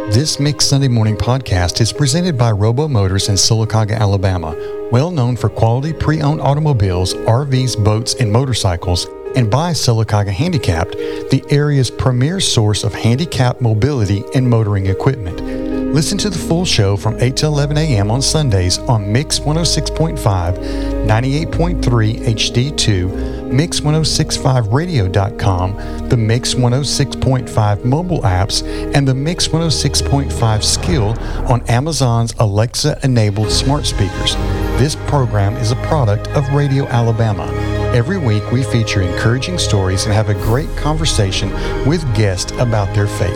This Mix Sunday Morning podcast is presented by Robo Motors in Sylacauga, Alabama, well known for quality pre-owned automobiles, RVs, boats, and motorcycles, and by Sylacauga Handicapped, the area's premier source of handicapped mobility and motoring equipment. Listen to the full show from 8 to 11 a.m. on Sundays on Mix 106.5, 98.3 HD2, Mix1065radio.com, the Mix 106.5 mobile apps, and the Mix 106.5 skill on Amazon's Alexa-enabled smart speakers. This program is a product of Radio Alabama. Every week we feature encouraging stories and have a great conversation with guests about their faith.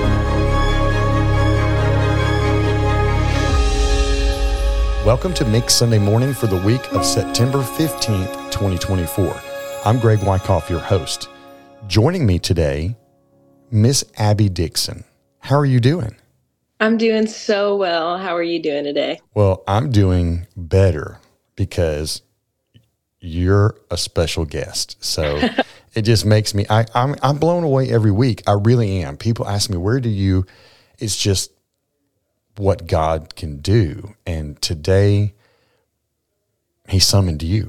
Welcome to Mix Sunday Morning for the week of September 15th, 2024. I'm Greg Wyckoff, your host. Joining me today, Miss Abby Dixon. How are you doing? I'm doing so well. How are you doing today? Well, I'm doing better because you're a special guest. So it just makes me, I'm blown away every week. I really am. People ask me, it's just what God can do. And today he summoned you.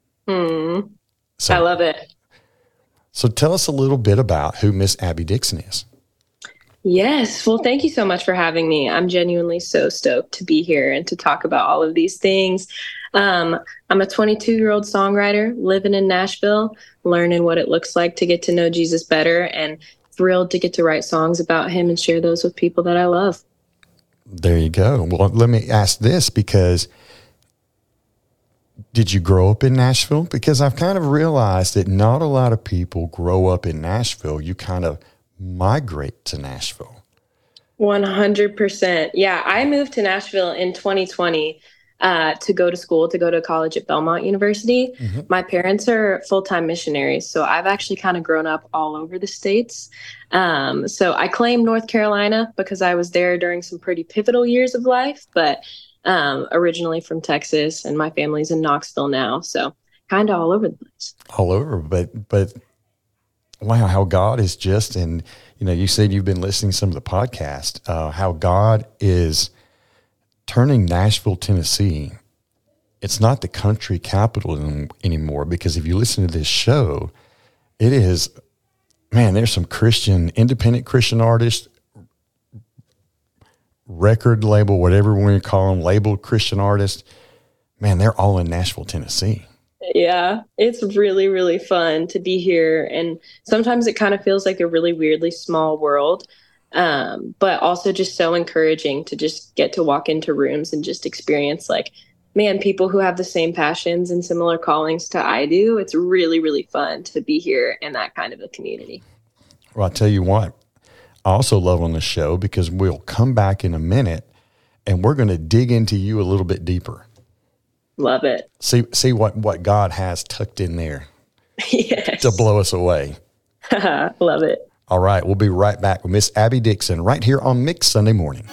So, I love it. So tell us a little bit about who Miss Abby Dixon is. Yes. Well, thank you so much for having me. I'm genuinely so stoked to be here and to talk about all of these things. I'm a 22-year-old songwriter living in Nashville, learning what it looks like to get to know Jesus better, and thrilled to get to write songs about him and share those with people that I love. There you go. Well, let me ask this, because did you grow up in Nashville? Because I've kind of realized that not a lot of people grow up in Nashville. You kind of migrate to Nashville. 100%. Yeah, I moved to Nashville in 2020 to go to school, to go to college at Belmont University. Mm-hmm. My parents are full-time missionaries, so I've actually kind of grown up all over the states. So I claim North Carolina because I was there during some pretty pivotal years of life, but originally from Texas, and my family's in Knoxville now, so kind of all over the place. All over, but wow, how God is just, and you said you've been listening to some of the podcast, how God is turning Nashville, Tennessee. It's not the country capital anymore, because if you listen to this show, it is, man, there's some independent Christian artists, record label, whatever we want to call them, labeled Christian artists. Man, they're all in Nashville, Tennessee. Yeah, it's really, really fun to be here. And sometimes it kind of feels like a really weirdly small world. But also just so encouraging to just get to walk into rooms and just experience, like, man, people who have the same passions and similar callings to I do. It's really, really fun to be here in that kind of a community. Well, I'll tell you what, I also love on the show, because we'll come back in a minute and we're going to dig into you a little bit deeper. Love it. See what God has tucked in there. Yes. To blow us away. Love it. All right, we'll be right back with Miss Abby Dixon right here on Mix Sunday Morning.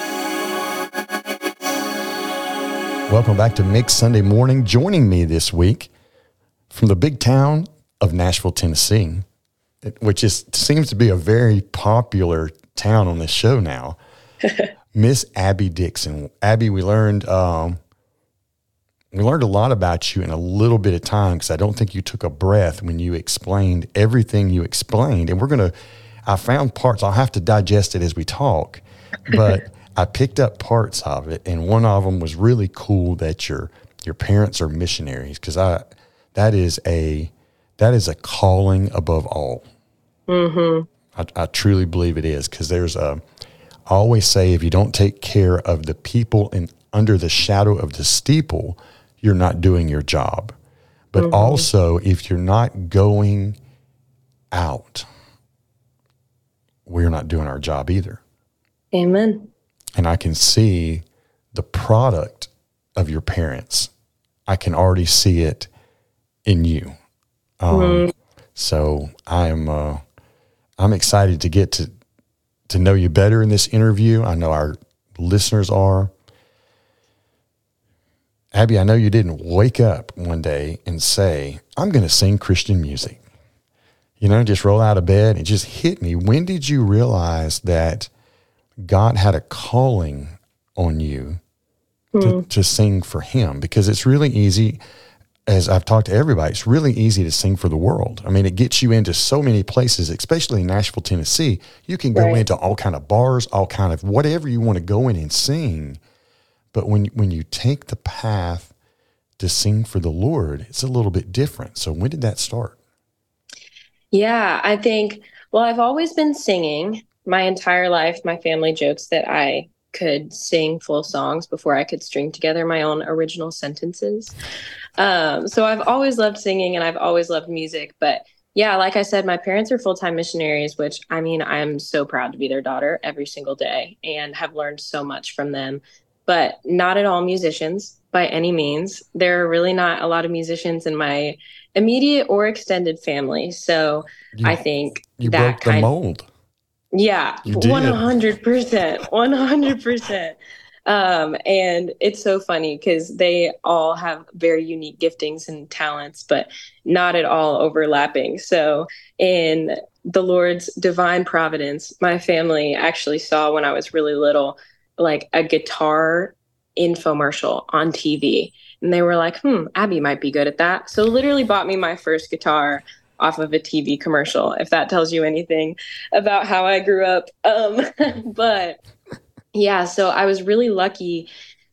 Welcome back to Mix Sunday Morning. Joining me this week from the big town of Nashville, Tennessee, which seems to be a very popular town on this show now, Miss Abby Dixon. Abby, we learned a lot about you in a little bit of time, because I don't think you took a breath when you explained everything you explained. And I found parts, I'll have to digest it as we talk, but I picked up parts of it. And one of them was really cool, that your parents are missionaries, because that is a calling above all. Mm-hmm. I truly believe it is, because I always say, if you don't take care of the people under the shadow of the steeple, you're not doing your job. But mm-hmm. also, if you're not going out, we're not doing our job either. Amen. And I can see the product of your parents. I can already see it in you. So I'm excited to get to know you better in this interview. I know our listeners are. Abby, I know you didn't wake up one day and say, I'm going to sing Christian music. Just roll out of bed. It just hit me. When did you realize that God had a calling on you to sing for him, because it's really easy, as I've talked to everybody, it's really easy to sing for the world. I mean, it gets you into so many places, especially in Nashville, Tennessee. You can go into all kind of bars, all kind of whatever you want to go in and sing. But when you take the path to sing for the Lord, it's a little bit different. So when did that start? Yeah, I think, well, I've always been singing my entire life. My family jokes that I could sing full songs before I could string together my own original sentences. So I've always loved singing and I've always loved music. But yeah, like I said, my parents are full-time missionaries, which, I mean, I'm so proud to be their daughter every single day and have learned so much from them. But not at all musicians by any means. There are really not a lot of musicians in my immediate or extended family. So I think you that broke the mold. Yeah, you did. 100%, 100%. And it's so funny because they all have very unique giftings and talents, but not at all overlapping. So in the Lord's divine providence, my family actually saw when I was really little, like a guitar infomercial on TV. And they were like, Abby might be good at that. So literally bought me my first guitar off of a TV commercial, if that tells you anything about how I grew up. But yeah, so I was really lucky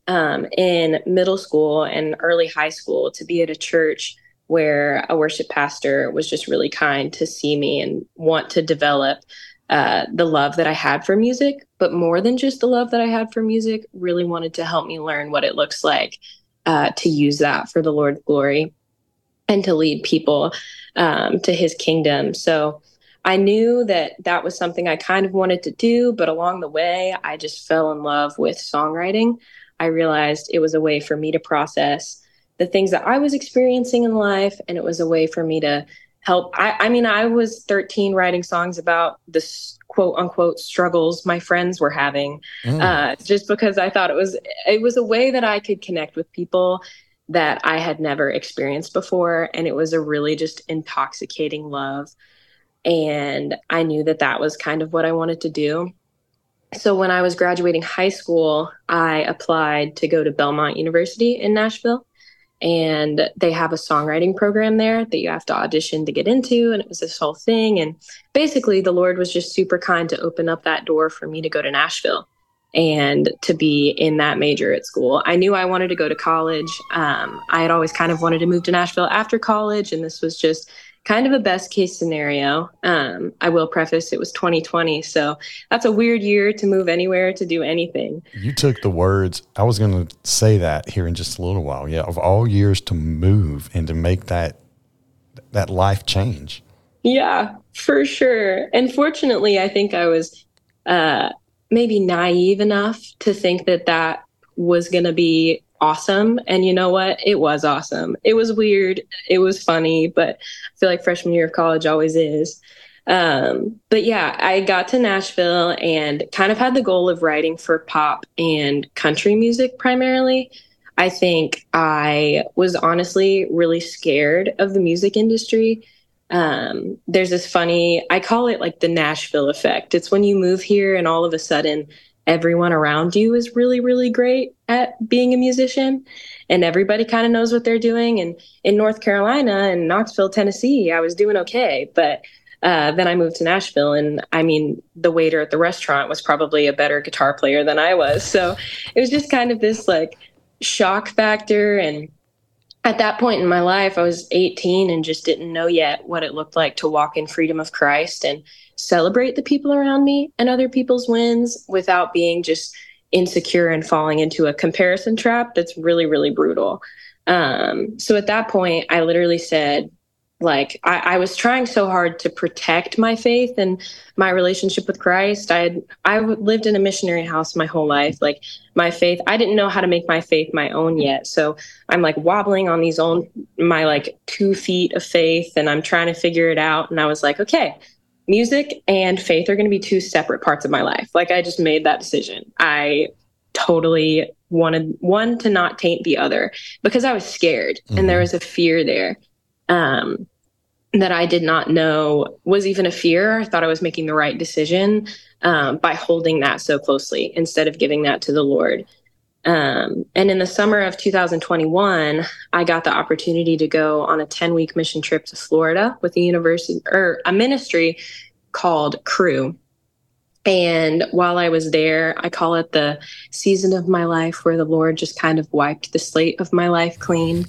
in middle school and early high school to be at a church where a worship pastor was just really kind to see me and want to develop the love that I had for music, but more than just the love that I had for music, really wanted to help me learn what it looks like to use that for the Lord's glory and to lead people to his kingdom. So I knew that that was something I kind of wanted to do, but along the way, I just fell in love with songwriting. I realized it was a way for me to process the things that I was experiencing in life, and it was a way for me to help. I mean, I was 13 writing songs about the quote unquote struggles my friends were having, just because I thought it was a way that I could connect with people that I had never experienced before. And it was a really just intoxicating love. And I knew that that was kind of what I wanted to do. So when I was graduating high school, I applied to go to Belmont University in Nashville. And they have a songwriting program there that you have to audition to get into. And it was this whole thing. And basically, the Lord was just super kind to open up that door for me to go to Nashville and to be in that major at school. I knew I wanted to go to college. I had always kind of wanted to move to Nashville after college. And this was just kind of a best case scenario. I will preface it was 2020. So that's a weird year to move anywhere, to do anything. You took the words. I was going to say that here in just a little while. Yeah. Of all years to move and to make that life change. Yeah, for sure. And fortunately, I think I was maybe naive enough to think that that was going to be awesome. And you know what? It was awesome. It was weird. It was funny, but I feel like freshman year of college always is. But yeah, I got to Nashville and kind of had the goal of writing for pop and country music primarily. I think I was honestly really scared of the music industry. There's this funny, I call it like the Nashville effect. It's when you move here and all of a sudden everyone around you is really, really great at being a musician and everybody kind of knows what they're doing. And in North Carolina and Knoxville, Tennessee, I was doing okay. But then I moved to Nashville and I mean, the waiter at the restaurant was probably a better guitar player than I was. So it was just kind of this like shock factor. And at that point in my life, I was 18 and just didn't know yet what it looked like to walk in freedom of Christ and celebrate the people around me and other people's wins without being just insecure and falling into a comparison trap that's really, really brutal. So at that point, I literally said, like, I was trying so hard to protect my faith and my relationship with Christ. I lived in a missionary house my whole life. Like my faith, I didn't know how to make my faith my own yet. So I'm like wobbling on my like 2 feet of faith and I'm trying to figure it out. And I was like, okay, music and faith are going to be 2 separate parts of my life. Like I just made that decision. I totally wanted one to not taint the other because I was scared and there was a fear there. that I did not know was even a fear. I thought I was making the right decision by holding that so closely instead of giving that to the Lord. And in the summer of 2021, I got the opportunity to go on a 10-week mission trip to Florida with a university or a ministry called Cru. And while I was there, I call it the season of my life where the Lord just kind of wiped the slate of my life clean.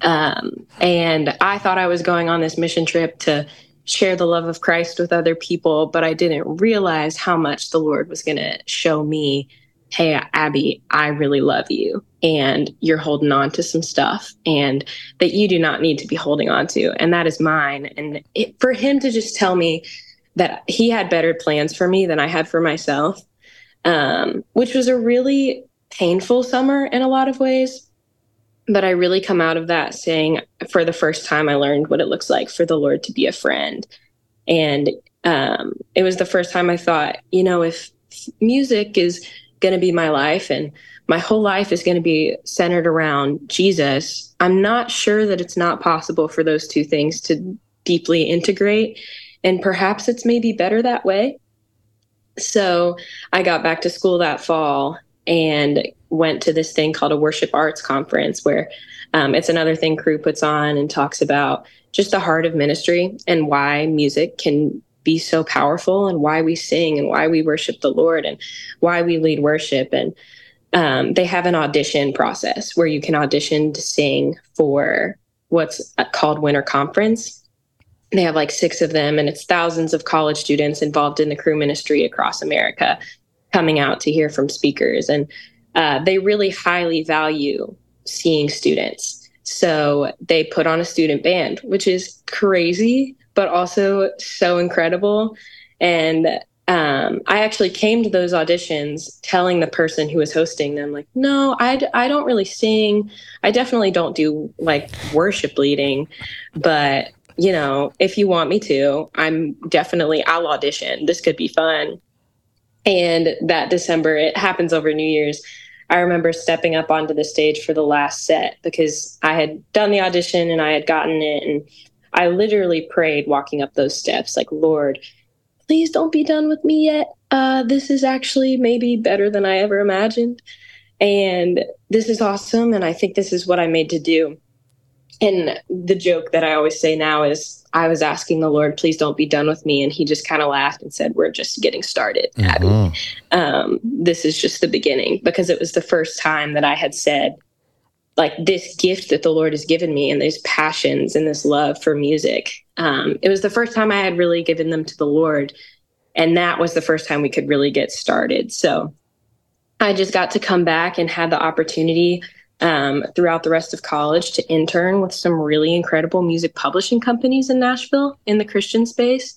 And I thought I was going on this mission trip to share the love of Christ with other people, but I didn't realize how much the Lord was going to show me, hey, Abby, I really love you, and you're holding on to some stuff and that you do not need to be holding on to, and that is mine. And for him to just tell me that he had better plans for me than I had for myself, which was a really painful summer in a lot of ways. But I really come out of that saying, for the first time, I learned what it looks like for the Lord to be a friend. And it was the first time I thought, if music is going to be my life and my whole life is going to be centered around Jesus, I'm not sure that it's not possible for those two things to deeply integrate. And perhaps it's maybe better that way. So I got back to school that fall and went to this thing called a worship arts conference where it's another thing Cru puts on and talks about just the heart of ministry and why music can be so powerful and why we sing and why we worship the Lord and why we lead worship. And they have an audition process where you can audition to sing for what's called Winter Conference. They have like 6 of them, and it's thousands of college students involved in the Cru ministry across America coming out to hear from speakers. And they really highly value seeing students. So they put on a student band, which is crazy, but also so incredible. And I actually came to those auditions telling the person who was hosting them, like, no, I don't really sing. I definitely don't do like worship leading, but if you want me to, I'll audition. This could be fun. And that December, it happens over New Year's, I remember stepping up onto the stage for the last set because I had done the audition and I had gotten it. And I literally prayed walking up those steps, like, Lord, please don't be done with me yet. This is actually maybe better than I ever imagined. And this is awesome. And I think this is what I'm made to do. And the joke that I always say now is I was asking the Lord, please don't be done with me. And he just kind of laughed and said, we're just getting started, Abby. This is just the beginning, because it was the first time that I had said, like, this gift that the Lord has given me and these passions and this love for music. It was the first time I had really given them to the Lord. And that was the first time we could really get started. So I just got to come back and had the opportunity throughout the rest of college to intern with some really incredible music publishing companies in Nashville in the Christian space.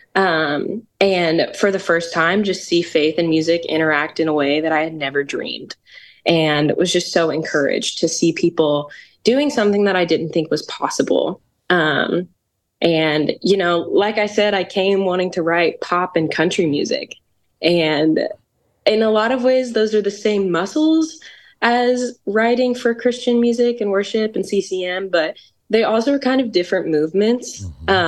And for the first time, just see faith and music interact in a way that I had never dreamed. And was just so encouraged to see people doing something that I didn't think was possible. And, like I said, I came wanting to write pop and country music. And in a lot of ways, those are the same muscles as writing for Christian music and worship and CCM, but they also are kind of different movements.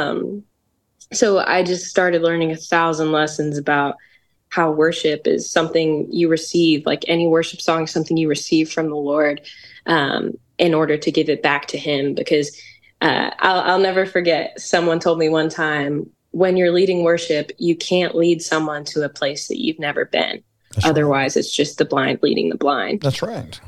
So I just started learning 1,000 lessons about how worship is something you receive, like any worship song, something you receive from the Lord in order to give it back to him. Because I'll never forget, someone told me one time, when you're leading worship, you can't lead someone to a place that you've never been. That's Otherwise, right. It's just the blind leading the blind. That's right.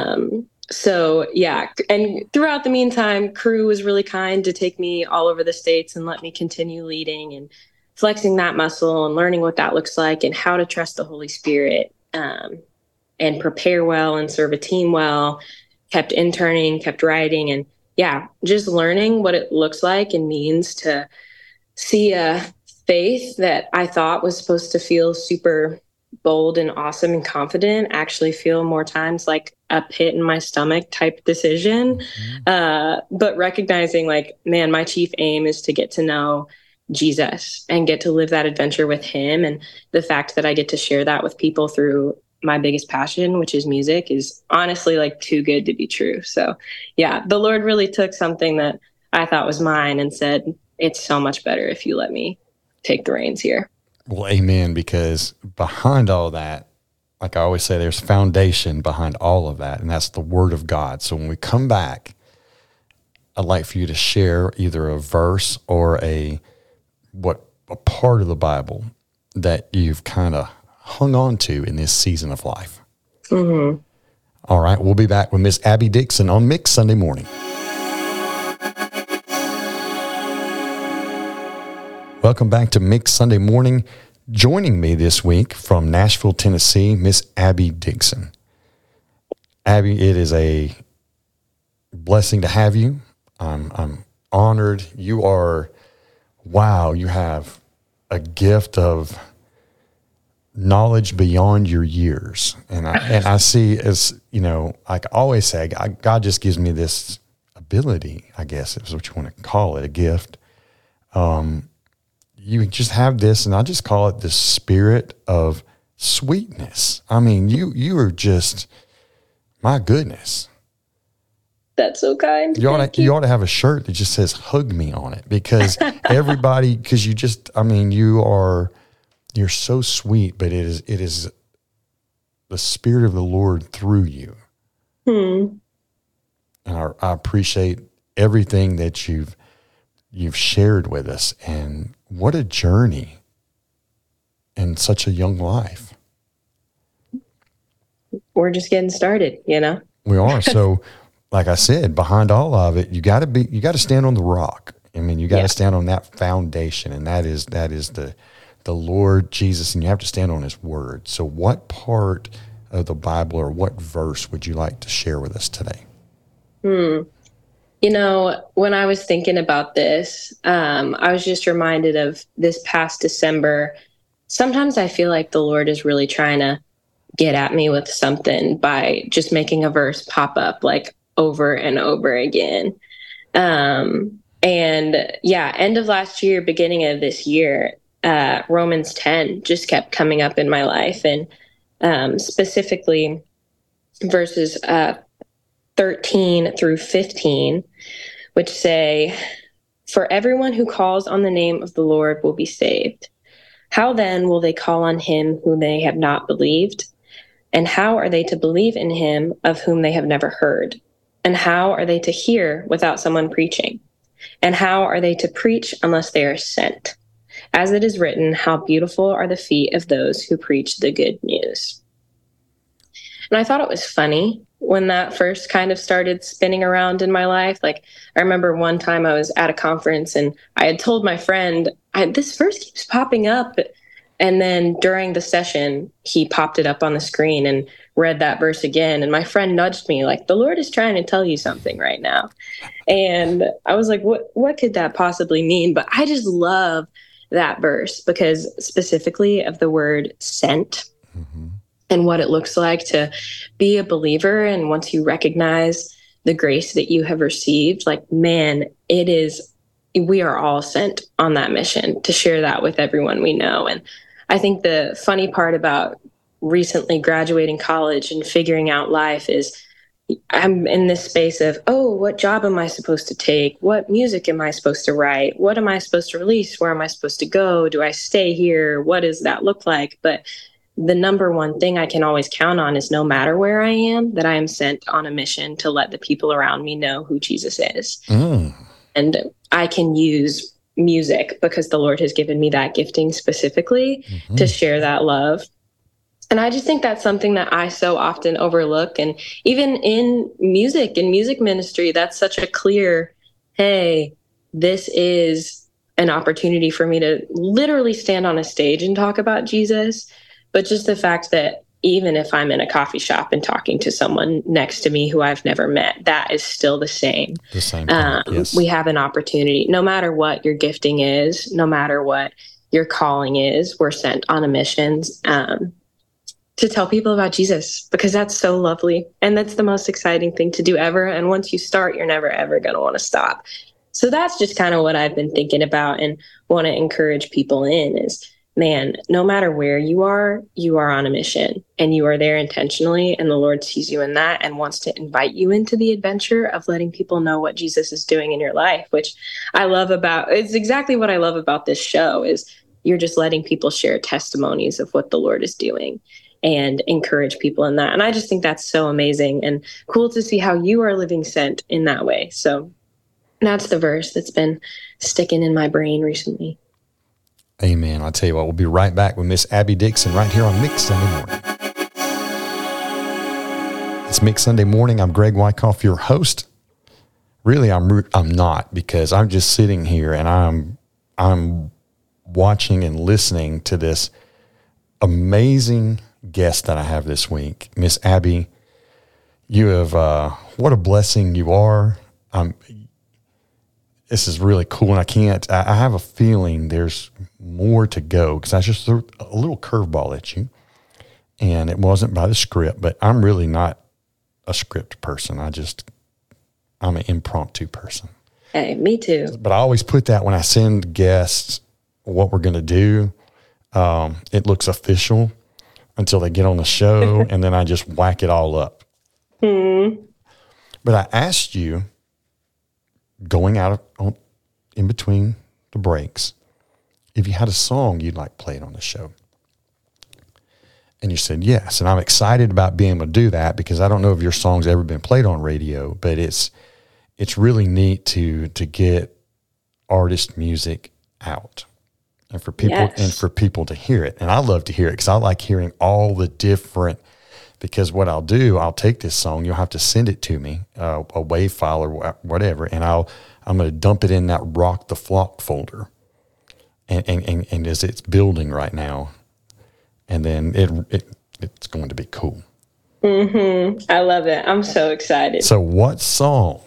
So, yeah. And throughout the meantime, Cru was really kind to take me all over the States and let me continue leading and flexing that muscle and learning what that looks like and how to trust the Holy Spirit and prepare well and serve a team well. Kept interning, kept writing, and just learning what it looks like and means to see a faith that I thought was supposed to feel super bold and awesome and confident actually feel more times like a pit in my stomach type decision. But recognizing, like, man, my chief aim is to get to know Jesus and get to live that adventure with him. And the fact that I get to share that with people through my biggest passion, which is music, is honestly like too good to be true. So the Lord really took something that I thought was mine and said, it's so much better if you let me take the reins here. Well, amen, because behind all that, like I always say, there's foundation behind all of that, and that's the Word of God. So when we come back, I'd like for you to share either a verse or a part of the Bible that you've kind of hung on to in this season of life. Mm-hmm. All right, we'll be back with Miss Abby Dixon on Mix Sunday Morning. Welcome back to Mix Sunday Morning. Joining me this week from Nashville, Tennessee, Miss Abby Dixon. Abby, it is a blessing to have you. I'm honored. You have a gift of knowledge beyond your years. And I see, as you know, like I always say, God just gives me this ability, I guess is what you want to call it, a gift. You just have this, and I just call it the spirit of sweetness. I mean, you are just, my goodness. That's so kind. You ought to have a shirt that just says "hug me" on it, because you're so sweet, but it is the Spirit of the Lord through you. And I appreciate everything that you've shared with us, and what a journey in such a young life. We're just getting started, you know? We are. So, like I said, behind all of it, you got to stand on the rock. I mean, you got to stand on that foundation, and that is the Lord Jesus, and you have to stand on His Word. So what part of the Bible or what verse would you like to share with us today? You know, when I was thinking about this, I was just reminded of this past December. Sometimes I feel like the Lord is really trying to get at me with something by just making a verse pop up like over and over again. End of last year, beginning of this year, Romans 10 just kept coming up in my life, and specifically verses 13 through 15, which say, "For everyone who calls on the name of the Lord will be saved. How then will they call on him whom they have not believed? And how are they to believe in him of whom they have never heard? And how are they to hear without someone preaching? And how are they to preach unless they are sent? As it is written, how beautiful are the feet of those who preach the good news." And I thought it was funny when that first kind of started spinning around in my life. Like, I remember one time I was at a conference and I had told my friend, this verse keeps popping up. And then during the session, he popped it up on the screen and read that verse again. And my friend nudged me like, the Lord is trying to tell you something right now. And I was like, what could that possibly mean? But I just love that verse because specifically of the word sent. Mm-hmm. And what it looks like to be a believer. And once you recognize the grace that you have received, like, man, we are all sent on that mission to share that with everyone we know. And I think the funny part about recently graduating college and figuring out life is I'm in this space of, what job am I supposed to take? What music am I supposed to write? What am I supposed to release? Where am I supposed to go? Do I stay here? What does that look like? But the number one thing I can always count on is no matter where I am, that I am sent on a mission to let the people around me know who Jesus is. And I can use music because the Lord has given me that gifting specifically to share that love. And I just think that's something that I so often overlook. And even in music and music ministry, that's such a clear, hey, this is an opportunity for me to literally stand on a stage and talk about Jesus. But just the fact that even if I'm in a coffee shop and talking to someone next to me who I've never met, that is still the same. The same thing, yes. We have an opportunity, no matter what your gifting is, no matter what your calling is, we're sent on a mission to tell people about Jesus, because that's so lovely. And that's the most exciting thing to do ever. And once you start, you're never, ever going to want to stop. So that's just kind of what I've been thinking about and want to encourage people in is, man, no matter where you are on a mission and you are there intentionally, and the Lord sees you in that and wants to invite you into the adventure of letting people know what Jesus is doing in your life, which I love about, it's exactly what I love about this show is you're just letting people share testimonies of what the Lord is doing and encourage people in that. And I just think that's so amazing and cool to see how you are living sent in that way. So that's the verse that's been sticking in my brain recently. Amen. I'll tell you what, we'll be right back with Miss Abby Dixon right here on Mix Sunday Morning. It's Mix Sunday Morning. I'm Greg Wyckoff, your host. Really, I'm not, because I'm just sitting here and I'm watching and listening to this amazing guest that I have this week. Miss Abby, you have, what a blessing you are. This is really cool, and I have a feeling there's more to go, because I just threw a little curveball at you, and it wasn't by the script, but I'm really not a script person. I'm an impromptu person. Hey, me too. But I always put that when I send guests what we're going to do. It looks official until they get on the show, and then I just whack it all up. But I asked you, going out in between the breaks, if you had a song you'd like played on the show. And you said yes. And I'm excited about being able to do that, because I don't know if your song's ever been played on radio, but it's really neat to get artist music out and for people to hear it. And I love to hear it, because I like hearing all the different, because what I'll do, I'll take this song, you'll have to send it to me, a WAV file or whatever, and I'm going to dump it in that Rock the Flock folder. And as it's building right now, and then it's going to be cool. I love it. I'm so excited. So what song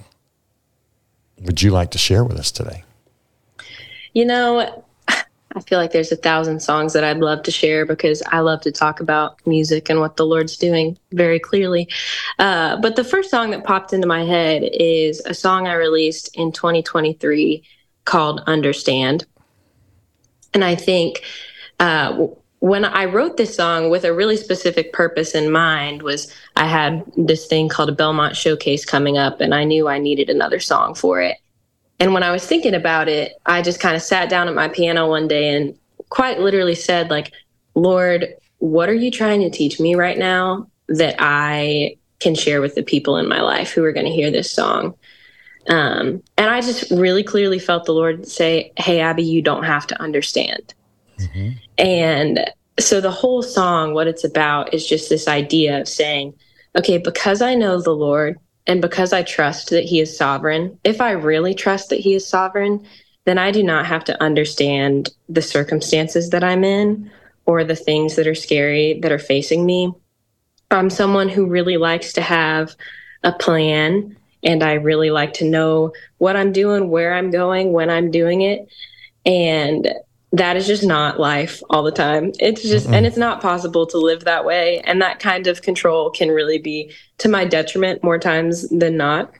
would you like to share with us today? You know, I feel like there's 1,000 songs that I'd love to share, because I love to talk about music and what the Lord's doing very clearly. But the first song that popped into my head is a song I released in 2023 called Understand. And I think when I wrote this song with a really specific purpose in mind, was I had this thing called a Belmont Showcase coming up, and I knew I needed another song for it. And when I was thinking about it, I just kind of sat down at my piano one day and quite literally said, like, Lord, what are you trying to teach me right now that I can share with the people in my life who are going to hear this song? And I just really clearly felt the Lord say, hey, Abby, you don't have to understand. Mm-hmm. And so the whole song, what it's about is just this idea of saying, okay, because I know the Lord, and because I trust that he is sovereign, if I really trust that he is sovereign, then I do not have to understand the circumstances that I'm in or the things that are scary that are facing me. I'm someone who really likes to have a plan, and I really like to know what I'm doing, where I'm going, when I'm doing it. And that is just not life all the time. It's just, and it's not possible to live that way. And that kind of control can really be to my detriment more times than not.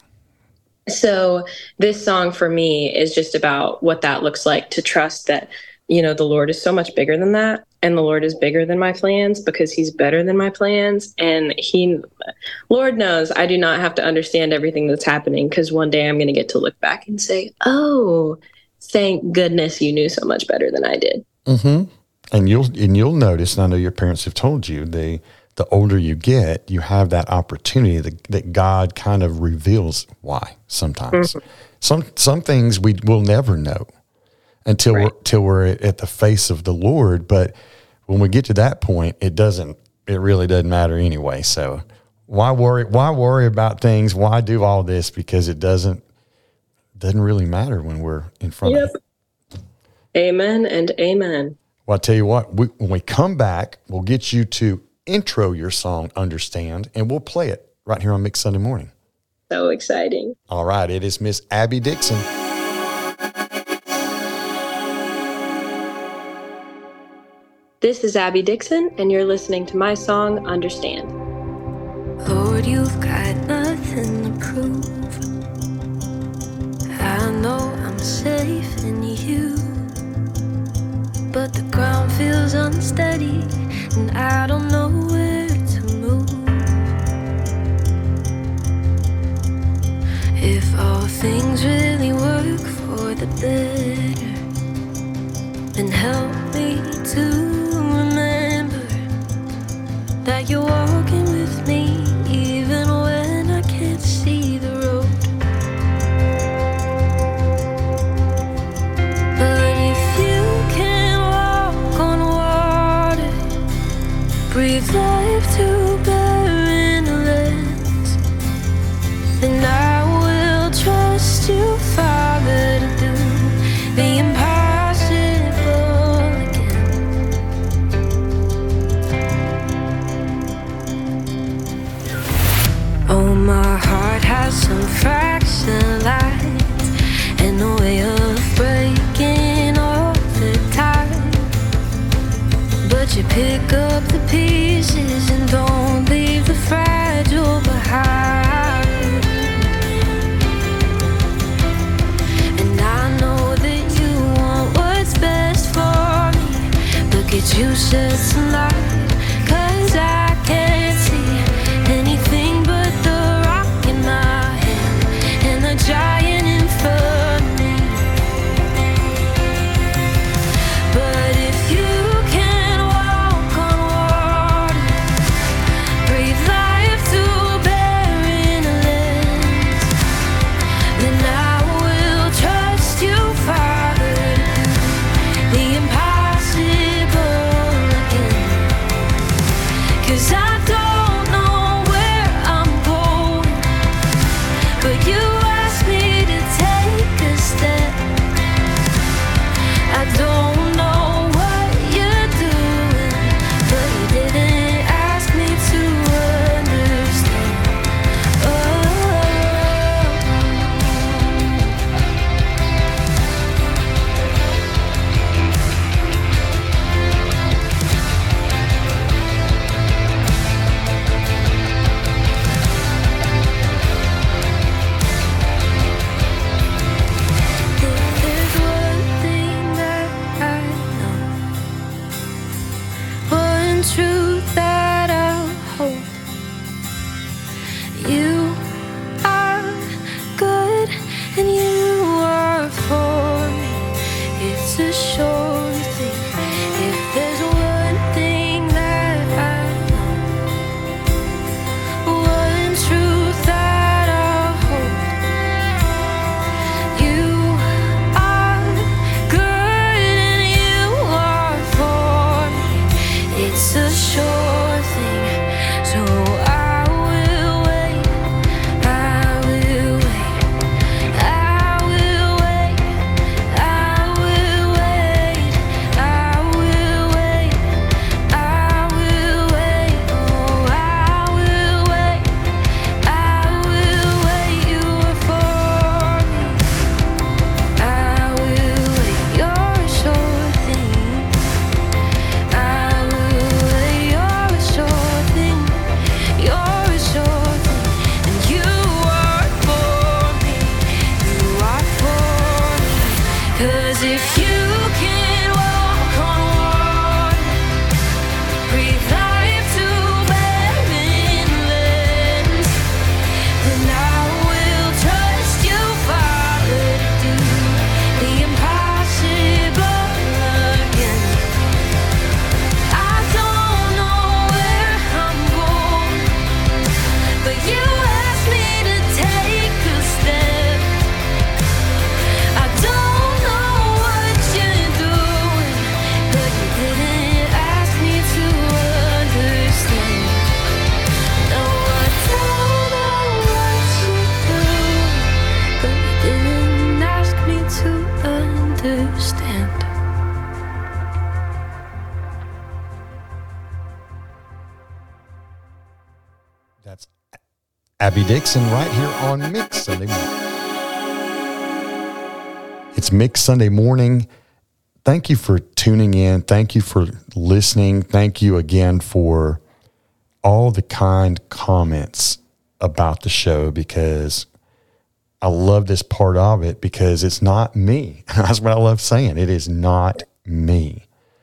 So this song for me is just about what that looks like, to trust that, you know, the Lord is so much bigger than that. And the Lord is bigger than my plans, because he's better than my plans. And Lord knows I do not have to understand everything that's happening, because one day I'm going to get to look back and say, oh, thank goodness you knew so much better than I did. Mm-hmm. And you'll notice, and I know your parents have told you, the older you get, you have that opportunity that God kind of reveals why sometimes. Mm-hmm. Some things we will never know until we're at the face of the Lord. But when we get to that point, it really doesn't matter anyway. So why worry about things? Why do all this? Because it doesn't really matter when we're in front of it. Amen and amen. Well, I'll tell you what, when we come back, we'll get you to intro your song, Understand, and we'll play it right here on Mix Sunday Morning. So exciting. All right, it is Miss Abby Dixon. This is Abby Dixon, and you're listening to my song, Understand. Lord, you've got nothing to prove. I know I'm safe in you, but but the ground feels unsteady, and I don't know where to move. If all things really work for the better, then help me to remember that you're walking with me even when I can't see the road. But if you can walk on water, breathe life to barren lands, then I will trust you, Father, to do the impossible again. Oh, my heart has some cracks and lights and a way of breaking all the time, but you pick up the pieces and don't leave the fragile behind. And I know that you want what's best for me, but get you set tonight, 'cause I can't see anything but the rock in my hand and the giant in front of me. But if you can walk on water, breathe life to barren lands, then I will trust you, Father, to do the impossible again. 'Cause I don't know where I'm going, but you asked me to take a step. I don't know what you're doing, but you didn't ask me to understand. If there's one thing that I know, one truth that I'll hold, you are good and you are for me. It's a sure thing. If there's one thing that I know, one truth that I'll hold, you are good and you are for me. It's a sure thing. So I will wait, I will wait, I will wait, I will wait, I will wait, I will wait, oh, I will wait, I will wait, you are for me. I will wait, you're a sure thing. I will wait, you're a sure thing. You're a sure thing. And you are for me. You are for me. 'Cause if you can walk on water, breathe life to barren lands, then I will trust you, Father, to do the impossible again. I don't know where I'm going, but you asked me to take a step. I don't know what you're doing, but you didn't ask me to understand. No, I don't know what you're doing, but you didn't ask me to understand. That's Abby Dixon right here on Mix Sunday Morning. It's Mix Sunday Morning. Thank you for tuning in. Thank you for listening. Thank you again for all the kind comments about the show, because I love this part of it, because it's not me. That's what I love saying. It is not me.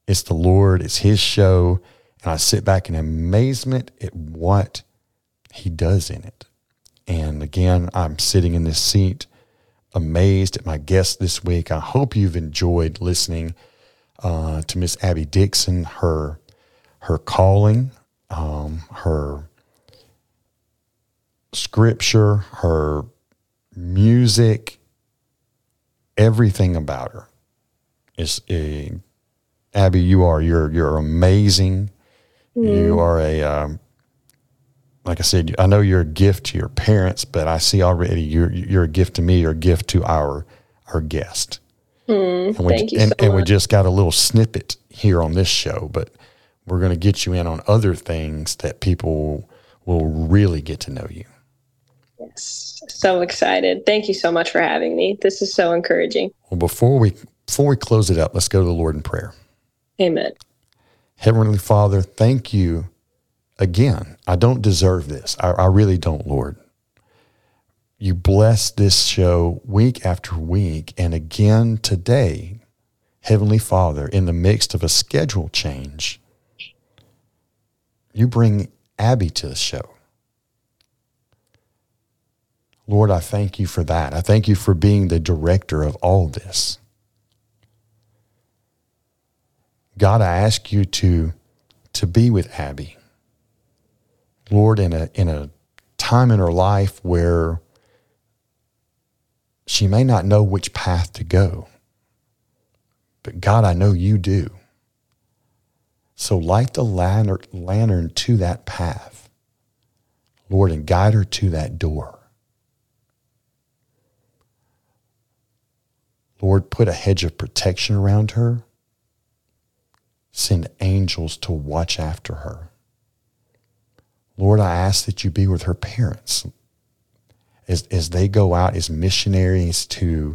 It's the Lord. It's his show. And I sit back in amazement at what he does in it. And again, I'm sitting in this seat amazed at my guest this week. I hope you've enjoyed listening to Miss Abby Dixon, her calling, her scripture, her music, everything about her is Abby, you're amazing. You are like I said, I know you're a gift to your parents, but I see already you're a gift to me. You're a gift to our guest. Thank you so much. And we just got a little snippet here on this show, but we're going to get you in on other things that people will really get to know you. Yes, so excited. Thank you so much for having me. This is so encouraging. Well, before we close it up, let's go to the Lord in prayer. Amen. Heavenly Father, thank you again. I don't deserve this. I really don't, Lord. You bless this show week after week. And again today, Heavenly Father, in the midst of a schedule change, you bring Abby to the show. Lord, I thank you for that. I thank you for being the director of all this. God, I ask you to be with Abby. Lord, in a time in her life where she may not know which path to go, but God, I know you do. So light the lantern to that path, Lord, and guide her to that door. Lord, put a hedge of protection around her. Send angels to watch after her. Lord, I ask that you be with her parents as they go out as missionaries to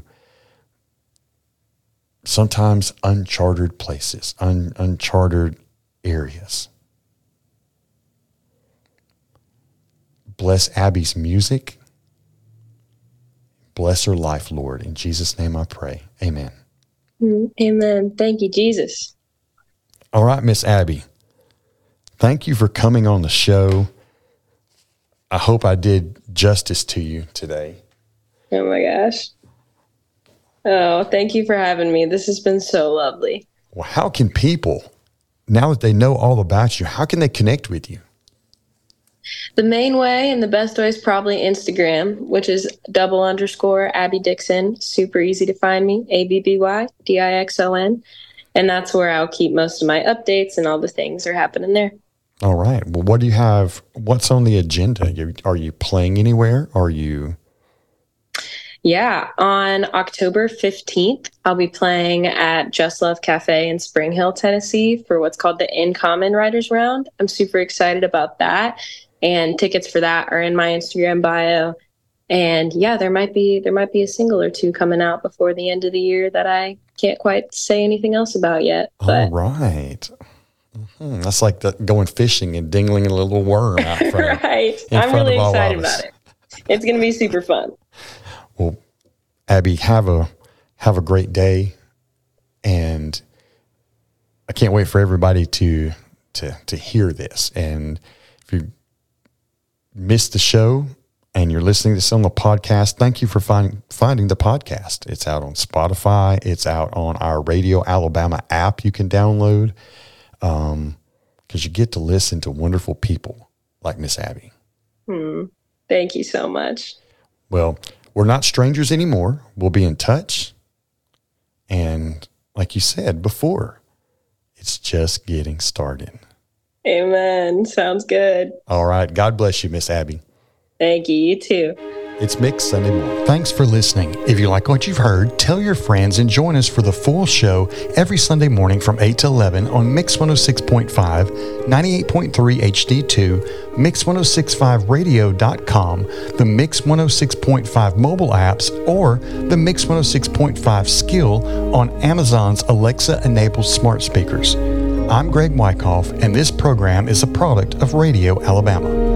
sometimes uncharted places, uncharted areas. Bless Abby's music. Bless her life, Lord. In Jesus' name I pray. Amen. Amen. Thank you, Jesus. All right, Miss Abby. Thank you for coming on the show. I hope I did justice to you today. Oh my gosh. Oh, thank you for having me. This has been so lovely. Well, how can people, now that they know all about you, how can they connect with you? The main way and the best way is probably Instagram, which is __ Abby Dixon. Super easy to find me, ABBYDIXON. And that's where I'll keep most of my updates and all the things are happening there. All right. Well, what do you have? What's on the agenda? Are you playing anywhere? Yeah. On October 15th, I'll be playing at Just Love Cafe in Spring Hill, Tennessee for what's called the In Common Writers Round. I'm super excited about that. And tickets for that are in my Instagram bio. And yeah, there might be a single or two coming out before the end of the year that I can't quite say anything else about yet. But. All right. Mm-hmm. That's like going fishing and dingling a little worm out front. Right. I'm really excited about it. It's going to be super fun. Well, Abby, have a great day. And I can't wait for everybody to hear this. And if you missed the show and you're listening to this on the podcast, thank you for finding the podcast. It's out on Spotify. It's out on our Radio Alabama app you can download. Because you get to listen to wonderful people like Miss Abby. Thank you so much. Well, we're not strangers anymore. We'll be in touch. And like you said before, it's just getting started. Amen. Sounds good. All right. God bless you, Miss Abby. Thank you. You too. It's Mix Sunday Morning. Thanks for listening. If you like what you've heard, tell your friends and join us for the full show every Sunday morning from 8 to 11 on Mix 106.5, 98.3 HD2, Mix1065radio.com, the Mix 106.5 mobile apps, or the Mix 106.5 skill on Amazon's Alexa-enabled smart speakers. I'm Greg Wyckoff, and this program is a product of Radio Alabama.